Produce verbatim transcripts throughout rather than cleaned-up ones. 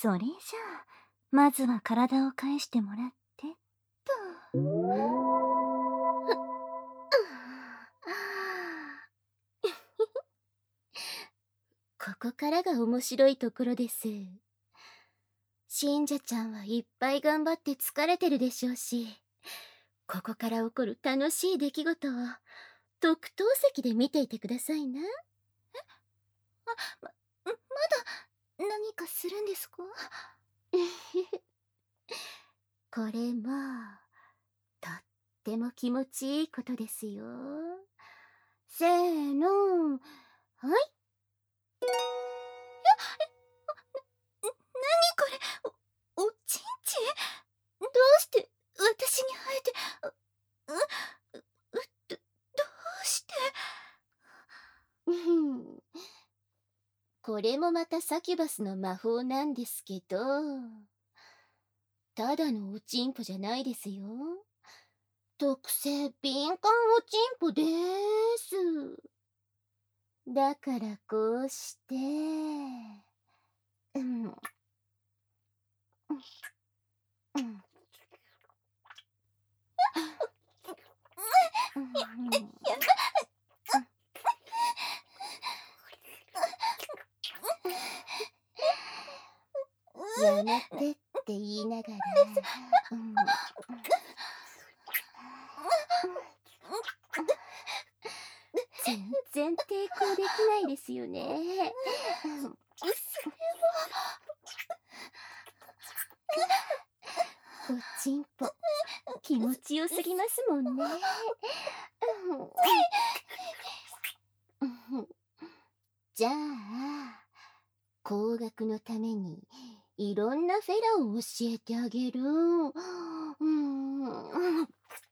それじゃあ、まずは体を返してもらって、と。 ここからが面白いところです。信者ちゃんはいっぱい頑張って疲れてるでしょうし、ここから起こる楽しい出来事を特等席で見ていてくださいな。え？ あ、ま、まだ何かするんですか？ これもとっても気持ちいいことですよ。せーの、はい。 や、え、あ、な、何これ？お、おちんちん？どうして私に生えて、う、う、う、ど、どうして？ これもまたサキュバスの魔法なんですけど、ただのおちんぽじゃないですよ。特製敏感おちんぽです。だからこうして、うん、うん、うん。 やだ。 やめてって言いながら、うん、全然抵抗できないですよね。おちんぽ気持ちよすぎますもんね。じゃあ高額のためにいろんなフェラを教えてあげる。うん。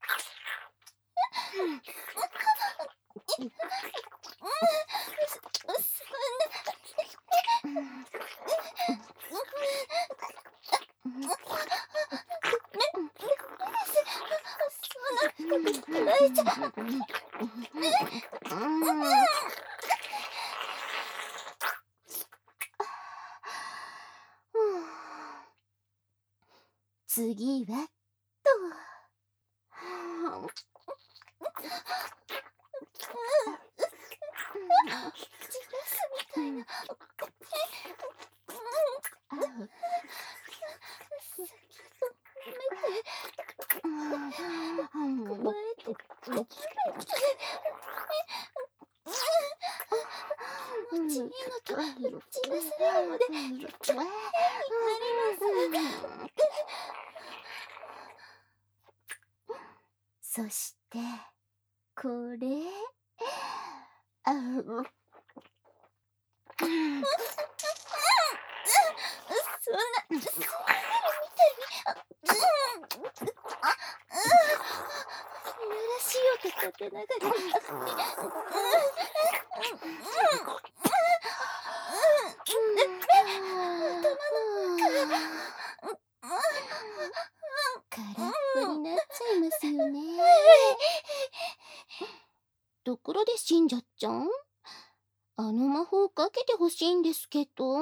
次はと。そしてこれ、あ、う、そんな、 そんなの見たり、いやらしい音立てながら、 空っぽになっちゃいますよね。ところで信者ちゃん、あの魔法かけてほしいんですけど。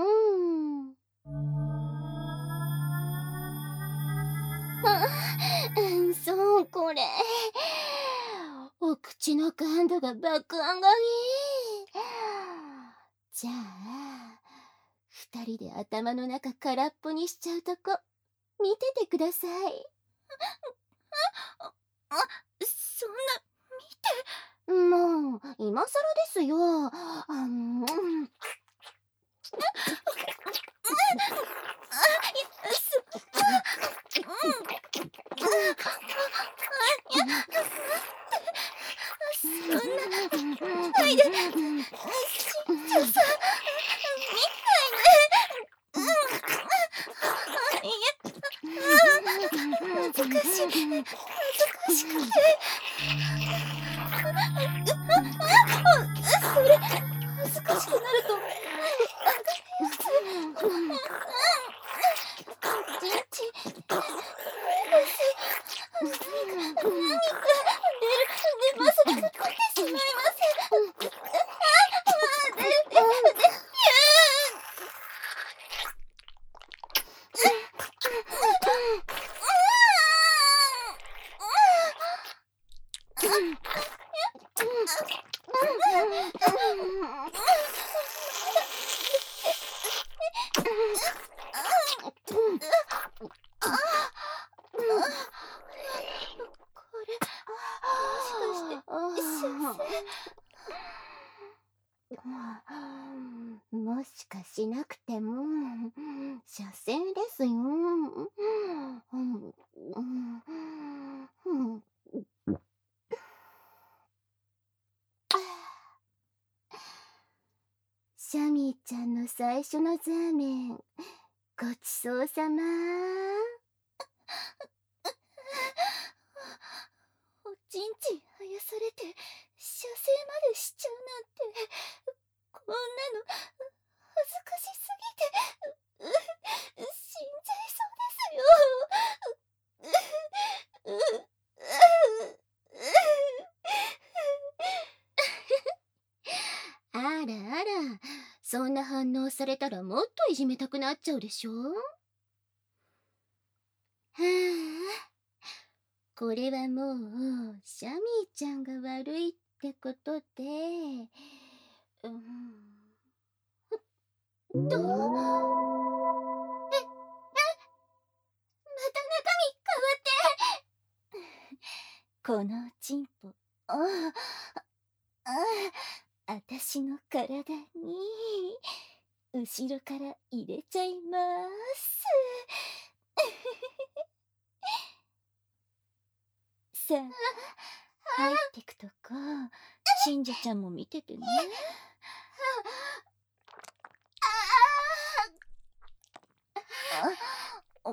あ、うん、そう、これ。お口の感度が爆上がり。じゃあ、二人で頭の中空っぽにしちゃうとこ、見ててください。 あ、あ、そんな、見て。 もう、今更ですよ。あの、うん。 恥ずかしい、恥ずかしくて。それ、恥ずかしくなるとしかしなくても射精ですよ。うんうんシャミーちゃんの最初のザーメン、ごちそうさま。 おちんちんあやされて射精までしちゃうなんて、こんなの恥ずかしすぎて、うう死んじゃいそうですよ。うううあらあら、そんな反応されたらもっといじめたくなっちゃうでしょ。はあ、これはもうシャミーちゃんが悪いってことで、うん、と、え、え、また中身変わって。 このチンポ、ああ、ああ、あたしの体に後ろから入れちゃいます。さあ、入ってくとこ、信者ちゃんも見ててね。あ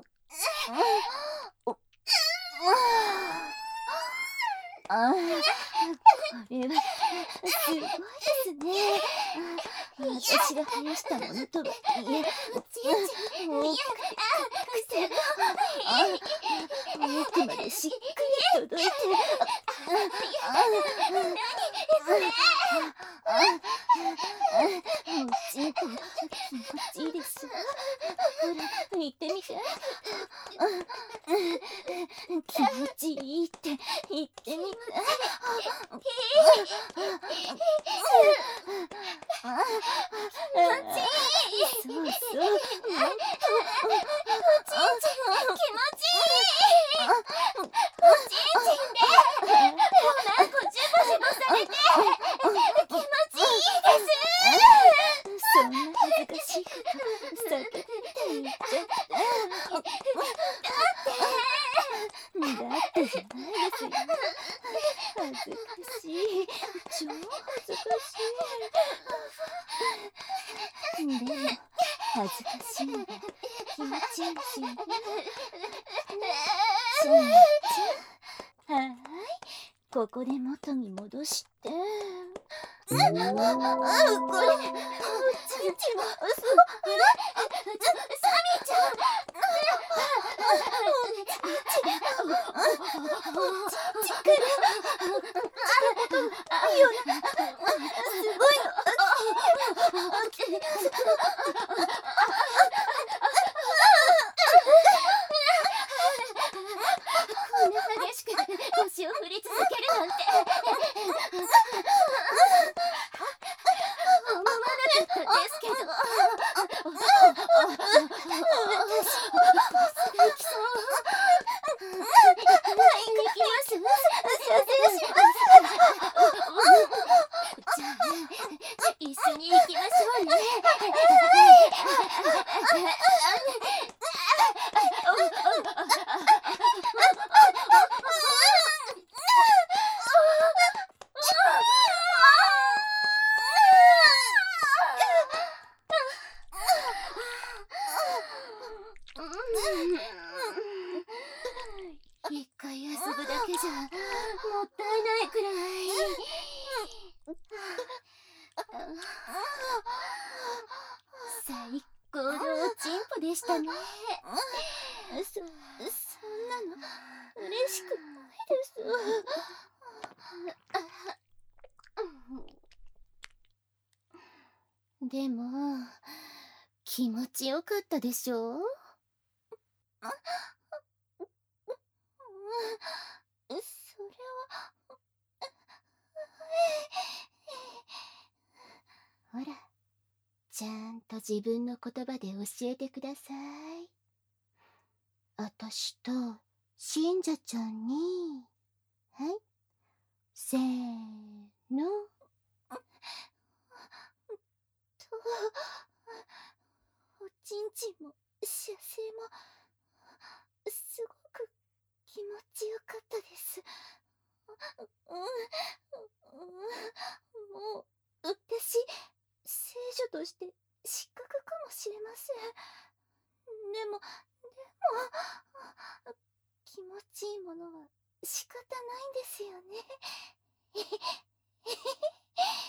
あ、これはすごいですね。私が生やしたものとはいえ、大きくて、奥までしっかり届いて、もうチンポ気持ちいいでしょ。ほら、言ってみて。気持ちいいって言ってみて。そうそう、もっと。おちんちん気持ちいい。おちんちんでおまんこジュボジュボされて気持ちいいです。そんな恥ずかしいこと避けて言っちゃって。だってじゃないですよ。恥ずかしい、超恥ずかしい。でも恥ずかしいのが気持ちいいですよね。しんちゃん、はーい、ここで元に戻して。これ、おちんちんも、そうあれ、サミちゃん、おちんちん、おちんちんからいいよな、すごいの。こんな激しく腰を振り続けるなんて思わなかったですけど、私できそう。会いに行きます。射精します。じゃあ一緒に行きましょうね。一回遊ぶだけじゃもったいないくらい。最高のおちんぽでしたね。そ、そんなの嬉しくないです。でも気持ちよかったでしょう。それはほら、ちゃんと自分の言葉で教えてください。あたしと信者ちゃんに。はい、せーの。とちも射精もすごく気持ちよかったです。うん、うん、もう私聖女として失格かもしれません。でもでも気持ちいいものは仕方ないんですよね。